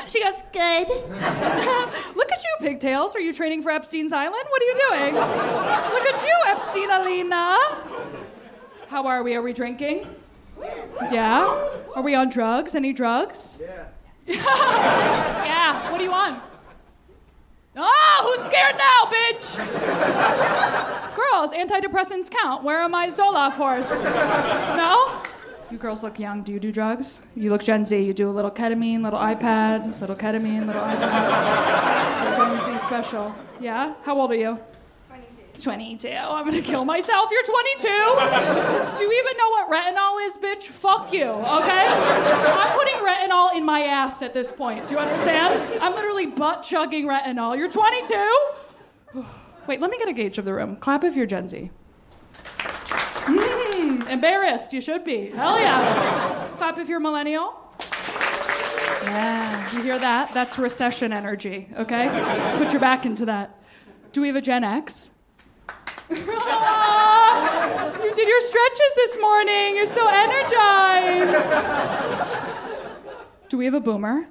She goes, good. Look at you, pigtails. Are you training for Epstein's Island? What are you doing? Look at you, Epstein-Alina. How are we? Are we drinking? Yeah? Are we on drugs? Any drugs? Yeah. Yeah. What do you want? Oh, who's scared now, bitch? Girls, antidepressants count. Where are my Zoloft horse? No? You girls look young. Do you do drugs? You look Gen Z. You do a little ketamine, little iPad, little ketamine, little iPad. Gen Z special. Yeah? How old are you? 22. I'm gonna kill myself. You're 22? Do you even know what retinol is, bitch? Fuck you, okay? I'm putting retinol in my ass at this point. Do you understand? I'm literally butt-chugging retinol. You're 22? Wait, let me get a gauge of the room. Clap if you're Gen Z. Embarrassed. You should be. Hell yeah. Clap if you're millennial. Yeah, you hear that? That's recession energy, okay? Put your back into that. Do we have a Gen X? Oh, you did your stretches this morning. You're so energized. Do we have a boomer?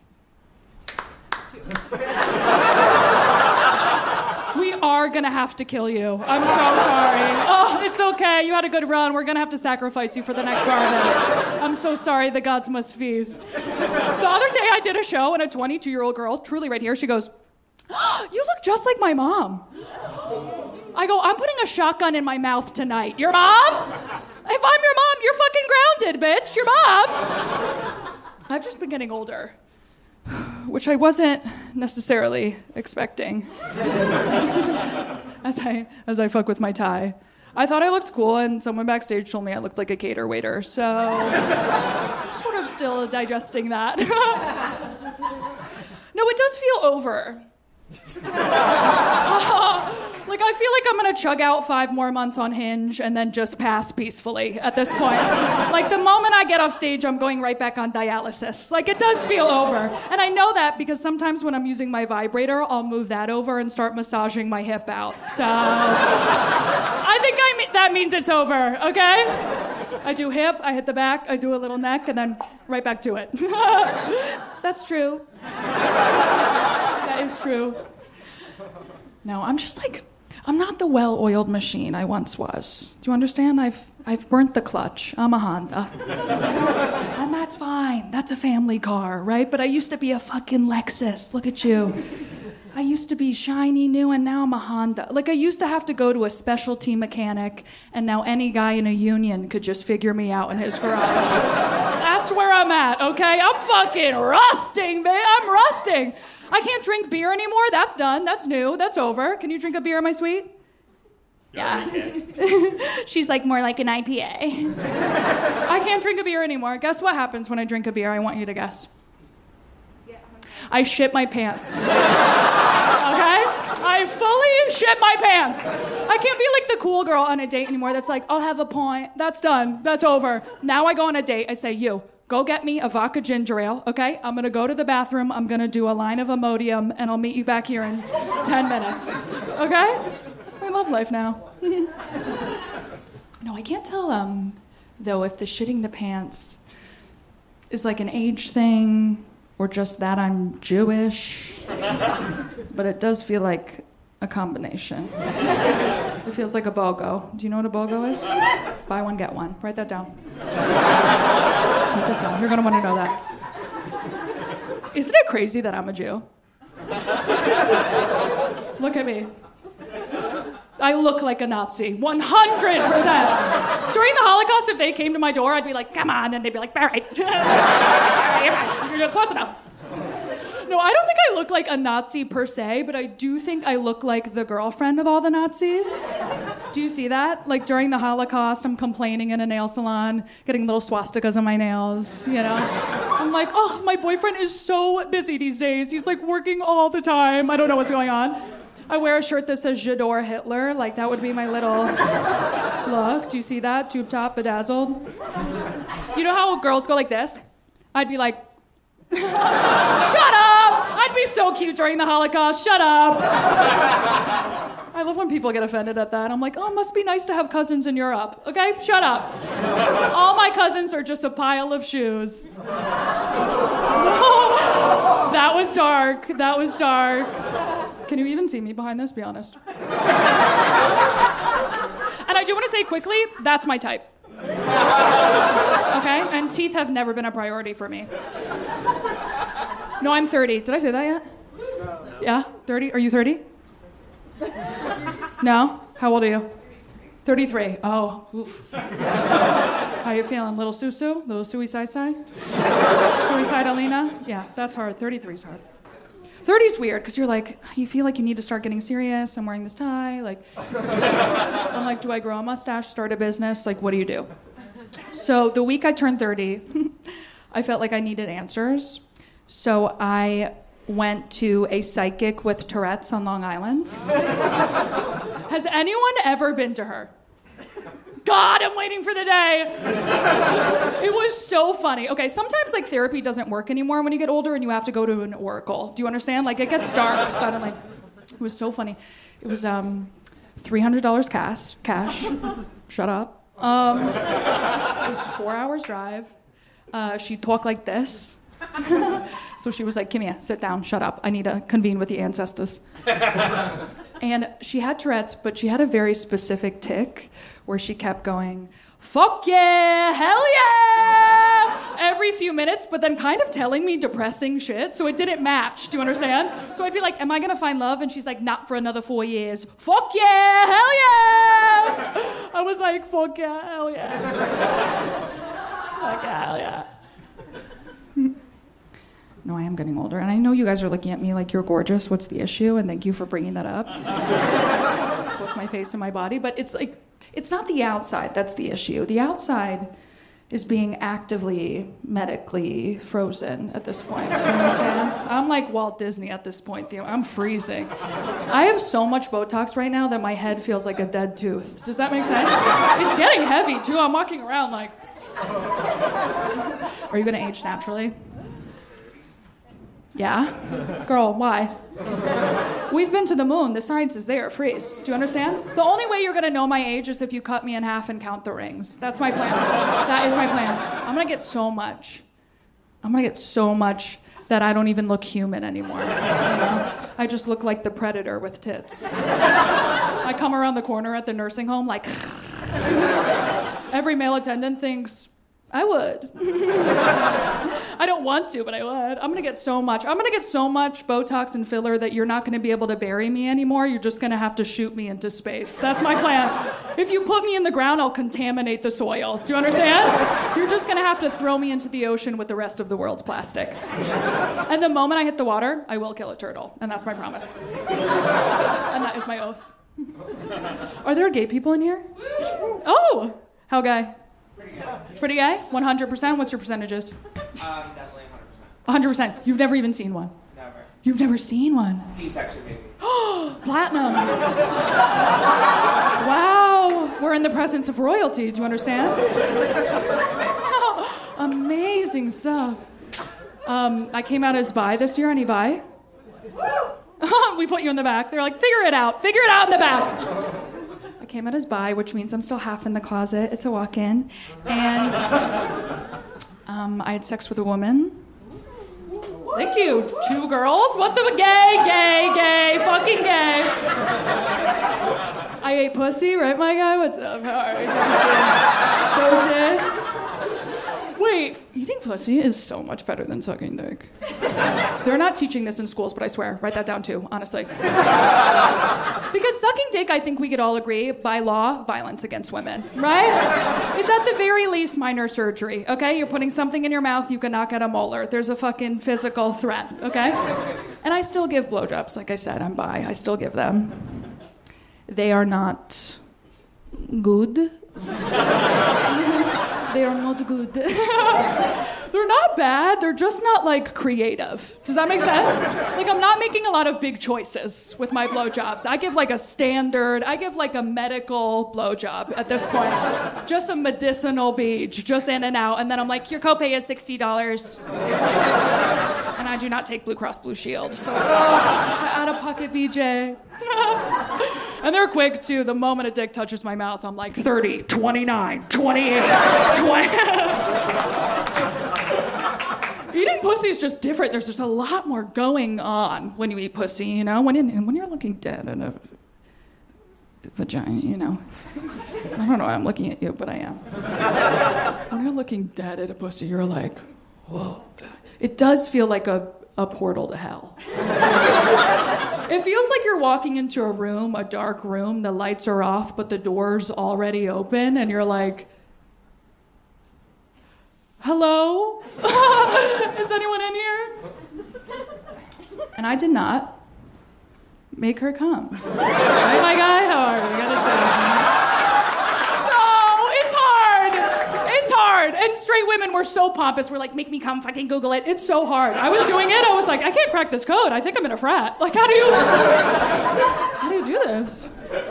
We are gonna have to kill you. I'm so sorry. Oh, it's okay. You had a good run. We're gonna have to sacrifice you for the next harvest. I'm so sorry. The gods must feast. The other day I did a show and a 22-year-old girl, truly right here, she goes, oh, you look just like my mom. I go, I'm putting a shotgun in my mouth tonight. Your mom? If I'm your mom, you're fucking grounded, bitch. Your mom. I've just been getting older, which I wasn't necessarily expecting. As I fuck with my tie. I thought I looked cool, and someone backstage told me I looked like a cater waiter, so sort of still digesting that. No, it does feel over. Like, I feel like I'm gonna chug out 5 more months on Hinge and then just pass peacefully at this point. Like, the moment I get off stage, I'm going right back on dialysis. Like, it does feel over. And I know that because sometimes when I'm using my vibrator, I'll move that over and start massaging my hip out. So, I think that means it's over, okay? I do hip, I hit the back, I do a little neck, and then right back to it. That's true. That is true. No, I'm just like, I'm not the well-oiled machine I once was. Do you understand? I've burnt the clutch. I'm a Honda. And that's fine. That's a family car, right? But I used to be a fucking Lexus. Look at you. I used to be shiny new, and now I'm a Honda. Like, I used to have to go to a specialty mechanic, and now any guy in a union could just figure me out in his garage. That's where I'm at, okay? I'm fucking rusting, man. I'm rusting. I can't drink beer anymore. That's done. That's new. That's over. Can you drink a beer, my sweet? Yeah. She's like, more like an IPA. I can't drink a beer anymore. Guess what happens when I drink a beer? I want you to guess. I shit my pants. Okay? I fully shit my pants. I can't be like the cool girl on a date anymore that's like, I'll have a pint. That's done. That's over. Now I go on a date. I say, you. Go get me a vodka ginger ale, okay? I'm gonna go to the bathroom, I'm gonna do a line of Imodium, and I'll meet you back here in 10 minutes, okay? That's my love life now. No, I can't tell, though, if the shitting the pants is like an age thing, or just that I'm Jewish, but it does feel like a combination. It feels like a BOGO. Do you know what a BOGO is? Buy one, get one. Write that down. Write that down. You're gonna want to know that. Isn't it crazy that I'm a Jew? Look at me. I look like a Nazi, 100%. During the Holocaust, if they came to my door, I'd be like, come on, and they'd be like, all right. You're close enough. No, I don't think I look like a Nazi per se, but I do think I look like the girlfriend of all the Nazis. Do you see that? Like, during the Holocaust, I'm complaining in a nail salon, getting little swastikas on my nails, you know? I'm like, oh, my boyfriend is so busy these days. He's like working all the time. I don't know what's going on. I wear a shirt that says J'adore Hitler. Like, that would be my little look. Do you see that? Tube top, bedazzled. You know how girls go like this? I'd be like, shut up! I'd be so cute during the Holocaust. Shut up! I love when people get offended at that. I'm like, oh, it must be nice to have cousins in Europe. Okay, shut up. All my cousins are just a pile of shoes. That was dark. That was dark. Can you even see me behind this? Be honest. And I do want to say quickly, that's my type. Okay? And teeth have never been a priority for me. No, I'm 30. Did I say that yet? No. Yeah? 30? Are you 30? No? How old are you? 33. Oh. Oof. How you feeling? Little Susu? Little Suicide? Suicide Alina? Yeah, that's hard. 33 is hard. 30's weird because you're like, you feel like you need to start getting serious. I'm wearing this tie. Like, I'm like, do I grow a mustache, start a business? Like, what do you do? So the week I turned 30, I felt like I needed answers. So I went to a psychic with Tourette's on Long Island. Has anyone ever been to her? God, I'm waiting for the day. It was so funny. Okay, sometimes like therapy doesn't work anymore when you get older and you have to go to an oracle. Do you understand? Like it gets dark suddenly. It was so funny. It was $300 cash. Shut up. It was 4 hours drive. She talked like this. So she was like, Kimia, sit down, shut up. I need to convene with the ancestors. And she had Tourette's, but she had a very specific tic where she kept going, fuck yeah, hell yeah, every few minutes, but then kind of telling me depressing shit, so it didn't match. Do you understand? So I'd be like, am I gonna find love? And she's like, not for another 4 years. Fuck yeah, hell yeah. I was like, fuck yeah, hell yeah. Fuck yeah, hell yeah. No, I am getting older. And I know you guys are looking at me like you're gorgeous. What's the issue? And thank you for bringing that up. Both my face and my body. But it's like, it's not the outside that's the issue. The outside is being actively medically frozen at this point. You understand? I'm like Walt Disney at this point. I'm freezing. I have so much Botox right now that my head feels like a dead tooth. Does that make sense? It's getting heavy, too. I'm walking around like... Are you going to age naturally? Yeah? Girl, why? We've been to the moon. The science is there. Freeze. Do you understand? The only way you're going to know my age is if you cut me in half and count the rings. That's my plan. That is my plan. I'm going to get so much. That I don't even look human anymore. You know? I just look like the Predator with tits. I come around the corner at the nursing home like... Every male attendant thinks... I would. I don't want to, but I would. I'm gonna get so much Botox and filler that you're not gonna be able to bury me anymore. You're just gonna have to shoot me into space. That's my plan. If you put me in the ground, I'll contaminate the soil. Do you understand? You're just gonna have to throw me into the ocean with the rest of the world's plastic. And the moment I hit the water, I will kill a turtle. And that's my promise. And that is my oath. Are there gay people in here? Oh! How gay? Pretty gay? 100%? What's your percentages? Definitely 100%. You've never even seen one? Never. You've never seen one? C-section, maybe. Platinum. Wow. We're in the presence of royalty. Do you understand? Amazing stuff. I came out as bi this year. Any bi? We put you in the back. They're like, figure it out. Figure it out in the back. I came out as bi, which means I'm still half in the closet. It's a walk-in. And I had sex with a woman. Thank you. 2 girls. What the gay, fucking gay. I ate pussy, right, my guy? What's up? How are you? So sick. Wait, eating pussy is so much better than sucking dick. They're not teaching this in schools, but I swear, write that down too, honestly. Because sucking dick, I think we could all agree, by law, violence against women, right? It's at the very least minor surgery, okay? You're putting something in your mouth, you can knock out a molar. There's a fucking physical threat, okay? And I still give blowjobs, like I said, I'm bi. I still give them. They are not good. They are not good. They're not bad, they're just not, like, creative. Does that make sense? Like, I'm not making a lot of big choices with my blowjobs. I give, like, a medical blowjob at this point. Just a medicinal beach, just in and out. And then I'm like, your copay is $60. And I do not take Blue Cross Blue Shield. So, it's an out-of-pocket BJ. And they're quick, too. The moment a dick touches my mouth, I'm like, 30, 29, 28, 20. Eating pussy is just different. There's just a lot more going on when you eat pussy, you know? When you're looking dead in a vagina, you know? I don't know why I'm looking at you, but I am. When you're looking dead at a pussy, you're like, whoa. It does feel like a portal to hell. It feels like you're walking into a room, a dark room, the lights are off, but the door's already open, and you're like, hello? Is anyone in here? And I did not make her come. Right, my guy? How are you? Gotta say. No, it's hard. It's hard. And straight women were so pompous. We're like, make me come, fucking Google it. It's so hard. I was doing it. I was like, I can't crack this code. I think I'm in a frat. Like, how do you do this?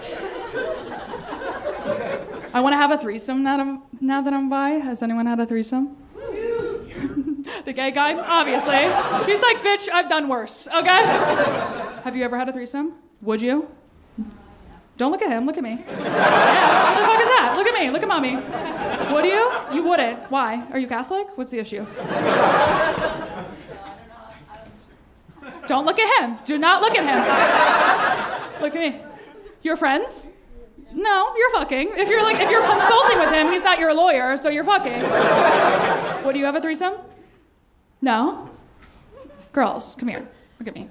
I want to have a threesome now that I'm bi. Has anyone had a threesome? The gay guy, obviously. He's like, bitch, I've done worse, okay? Have you ever had a threesome? Would you? Don't look at him, look at me. Yeah, what the fuck is that? Look at me, look at mommy. Would you? You wouldn't. Why? Are you Catholic? What's the issue? Don't look at him. Do not look at him. Look at me. You're friends? No, you're fucking. If you're consulting with him, he's not your lawyer, so you're fucking. What, do you have a threesome? No? Girls, come here. Look at me.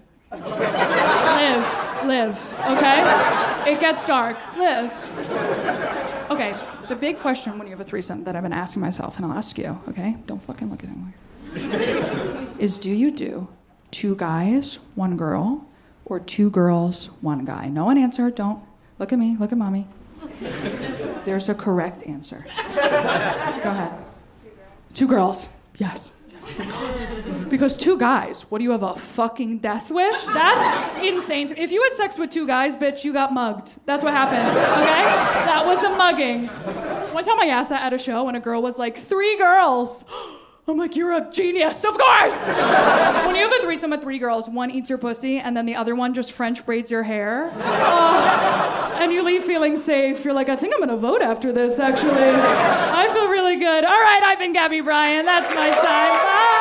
Live, okay? It gets dark. Live. Okay, the big question when you have a threesome that I've been asking myself, and I'll ask you, okay? Don't fucking look at him. Is do you do 2 guys, 1 girl, or 2 girls, 1 guy? No one answer, don't. Look at me, look at mommy. There's a correct answer. Go ahead. 2 girls. Yes. Because 2 guys, what do you have, a fucking death wish? That's insane. If you had sex with 2 guys, bitch, you got mugged. That's what happened, okay? That was a mugging. One time I asked that at a show and a girl was like, 3 girls. I'm like, you're a genius, of course! When you have a threesome with 3 girls, one eats your pussy and then the other one just French braids your hair. And you leave feeling safe. You're like, I think I'm gonna vote after this, actually. I feel really good. All right, I've been Gabby Bryan. That's my time. Bye!